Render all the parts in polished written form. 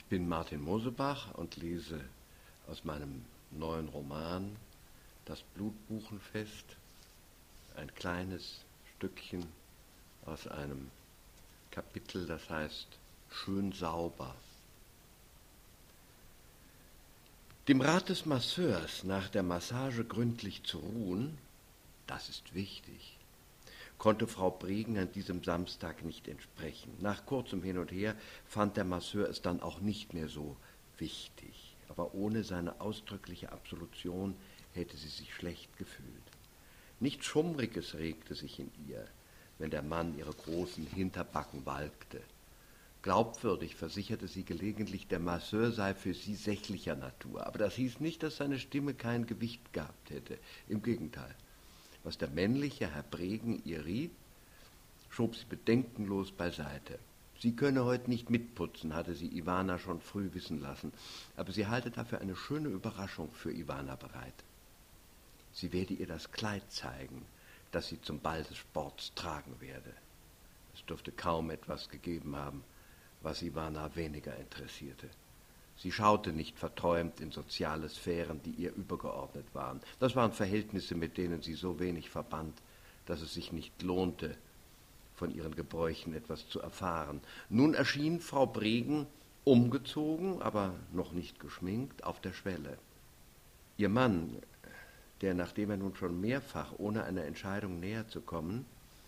bin Martin Mosebach und lese aus meinem neuen Roman Das Blutbuchenfest ein kleines Stückchen aus einem Kapitel, das heißt Schön sauber. Dem Rat des Masseurs, nach der Massage gründlich zu ruhen, das ist wichtig, konnte Frau Bregen an diesem Samstag nicht entsprechen. Nach kurzem Hin und Her fand der Masseur es dann auch nicht mehr so wichtig. Aber ohne seine ausdrückliche Absolution hätte sie sich schlecht gefühlt. Nichts Schummriges regte sich in ihr, wenn der Mann ihre großen Hinterbacken walkte. Glaubwürdig versicherte sie gelegentlich, der Masseur sei für sie sächlicher Natur. Aber das hieß nicht, dass seine Stimme kein Gewicht gehabt hätte. Im Gegenteil. Was der männliche Herr Bregen ihr riet, schob sie bedenkenlos beiseite. Sie könne heute nicht mitputzen, hatte sie Ivana schon früh wissen lassen, aber sie halte dafür eine schöne Überraschung für Ivana bereit. Sie werde ihr das Kleid zeigen, das sie zum Ball des Sports tragen werde. Es dürfte kaum etwas gegeben haben, was Ivana weniger interessierte. Sie schaute nicht verträumt in soziale Sphären, die ihr übergeordnet waren. Das waren Verhältnisse, mit denen sie so wenig verband, dass es sich nicht lohnte, von ihren Gebräuchen etwas zu erfahren. Nun erschien Frau Bregen umgezogen, aber noch nicht geschminkt, auf der Schwelle. Ihr Mann, der, nachdem er nun schon mehrfach, ohne eine Entscheidung näher zu kommen,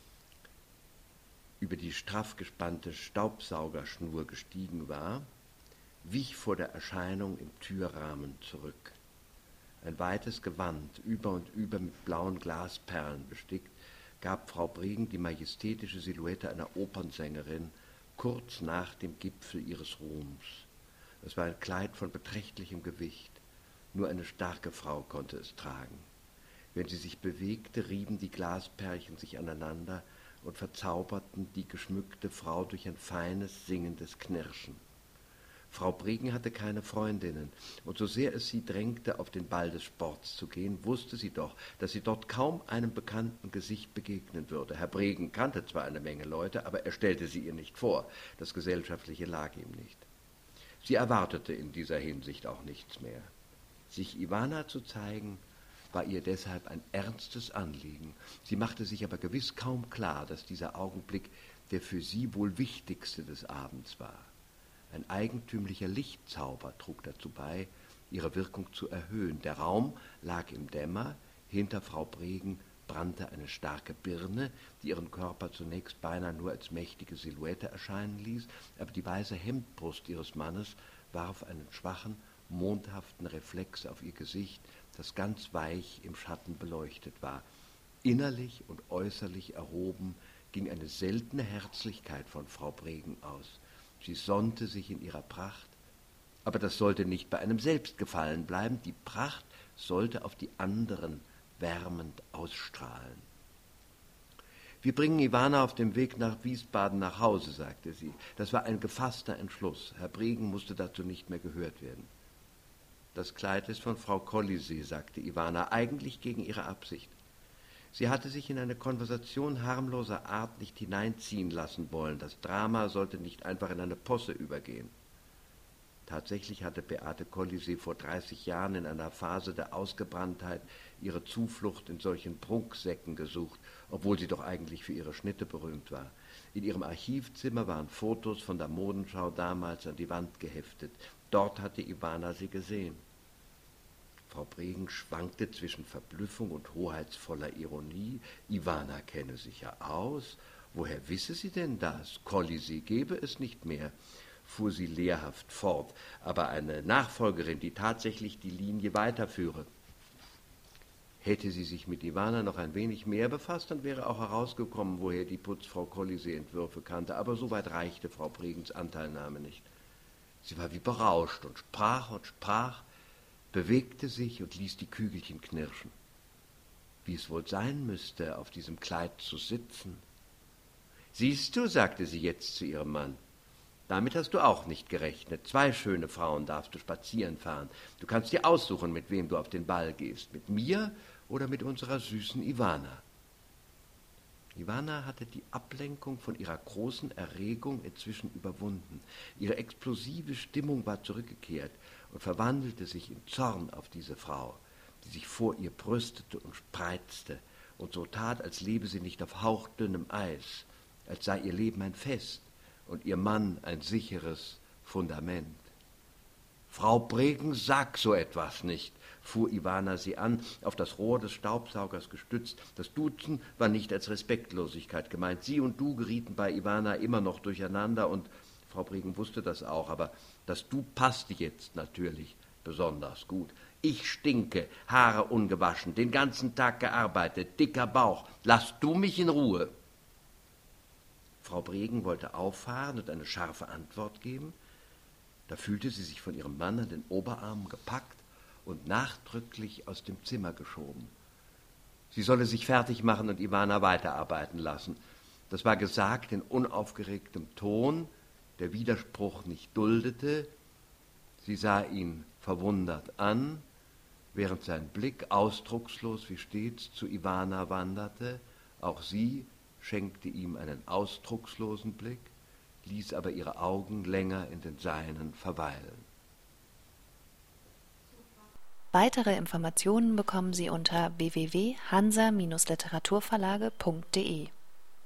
über die straff gespannte Staubsaugerschnur gestiegen war, wich vor der Erscheinung im Türrahmen zurück. Ein weites Gewand, über und über mit blauen Glasperlen bestickt, gab Frau Bregen die majestätische Silhouette einer Opernsängerin kurz nach dem Gipfel ihres Ruhms. Es war ein Kleid von beträchtlichem Gewicht. Nur eine starke Frau konnte es tragen. Wenn sie sich bewegte, rieben die Glasperlchen sich aneinander und verzauberten die geschmückte Frau durch ein feines, singendes Knirschen. Frau Bregen hatte keine Freundinnen, und so sehr es sie drängte, auf den Ball des Sports zu gehen, wusste sie doch, dass sie dort kaum einem bekannten Gesicht begegnen würde. Herr Bregen kannte zwar eine Menge Leute, aber er stellte sie ihr nicht vor. Das Gesellschaftliche lag ihm nicht. Sie erwartete in dieser Hinsicht auch nichts mehr. Sich Ivana zu zeigen, war ihr deshalb ein ernstes Anliegen. Sie machte sich aber gewiss kaum klar, dass dieser Augenblick der für sie wohl wichtigste des Abends war. Ein eigentümlicher Lichtzauber trug dazu bei, ihre Wirkung zu erhöhen. Der Raum lag im Dämmer, hinter Frau Bregen brannte eine starke Birne, die ihren Körper zunächst beinahe nur als mächtige Silhouette erscheinen ließ, aber die weiße Hemdbrust ihres Mannes warf einen schwachen, mondhaften Reflex auf ihr Gesicht, das ganz weich im Schatten beleuchtet war. Innerlich und äußerlich erhoben ging eine seltene Herzlichkeit von Frau Bregen aus. Sie sonnte sich in ihrer Pracht, aber das sollte nicht bei einem selbst gefallen bleiben. Die Pracht sollte auf die anderen wärmend ausstrahlen. Wir bringen Ivana auf dem Weg nach Wiesbaden nach Hause, sagte sie. Das war ein gefasster Entschluss. Herr Bregen musste dazu nicht mehr gehört werden. Das Kleid ist von Frau Collisee, sagte Ivana, eigentlich gegen ihre Absicht. Sie hatte sich in eine Konversation harmloser Art nicht hineinziehen lassen wollen. Das Drama sollte nicht einfach in eine Posse übergehen. Tatsächlich hatte Beate Collisee vor 30 Jahren in einer Phase der Ausgebranntheit ihre Zuflucht in solchen Prunksäcken gesucht, obwohl sie doch eigentlich für ihre Schnitte berühmt war. In ihrem Archivzimmer waren Fotos von der Modenschau damals an die Wand geheftet. Dort hatte Ivana sie gesehen. Frau Bregen schwankte zwischen Verblüffung und hoheitsvoller Ironie. Ivana kenne sich ja aus. Woher wisse sie denn das? Collisee gebe es nicht mehr, fuhr sie lehrhaft fort, aber eine Nachfolgerin, die tatsächlich die Linie weiterführe. Hätte sie sich mit Ivana noch ein wenig mehr befasst, dann wäre auch herausgekommen, woher die Putzfrau Collisee Entwürfe kannte, aber so weit reichte Frau Bregens Anteilnahme nicht. Sie war wie berauscht und sprach, bewegte sich und ließ die Kügelchen knirschen. Wie es wohl sein müsste, auf diesem Kleid zu sitzen. »Siehst du«, sagte sie jetzt zu ihrem Mann, »damit hast du auch nicht gerechnet. 2 schöne Frauen darfst du spazieren fahren. Du kannst dir aussuchen, mit wem du auf den Ball gehst, mit mir oder mit unserer süßen Ivana.« Ivana hatte die Ablenkung von ihrer großen Erregung inzwischen überwunden. Ihre explosive Stimmung war zurückgekehrt und verwandelte sich in Zorn auf diese Frau, die sich vor ihr brüstete und spreizte und so tat, als lebe sie nicht auf hauchdünnem Eis, als sei ihr Leben ein Fest und ihr Mann ein sicheres Fundament. »Frau Bregenz, sag so etwas nicht«, fuhr Ivana sie an, auf das Rohr des Staubsaugers gestützt. Das Duzen war nicht als Respektlosigkeit gemeint. Sie und du gerieten bei Ivana immer noch durcheinander und Frau Bregenz wusste das auch, aber das Du passte jetzt natürlich besonders gut. Ich stinke, Haare ungewaschen, den ganzen Tag gearbeitet, dicker Bauch. Lass du mich in Ruhe. Frau Bregenz wollte auffahren und eine scharfe Antwort geben. Da fühlte sie sich von ihrem Mann an den Oberarmen gepackt und nachdrücklich aus dem Zimmer geschoben. Sie solle sich fertig machen und Ivana weiterarbeiten lassen. Das war gesagt in unaufgeregtem Ton, der Widerspruch nicht duldete. Sie sah ihn verwundert an, während sein Blick ausdruckslos wie stets zu Ivana wanderte. Auch sie schenkte ihm einen ausdruckslosen Blick, ließ aber ihre Augen länger in den seinen verweilen. Weitere Informationen bekommen Sie unter www.hansa-literaturverlage.de.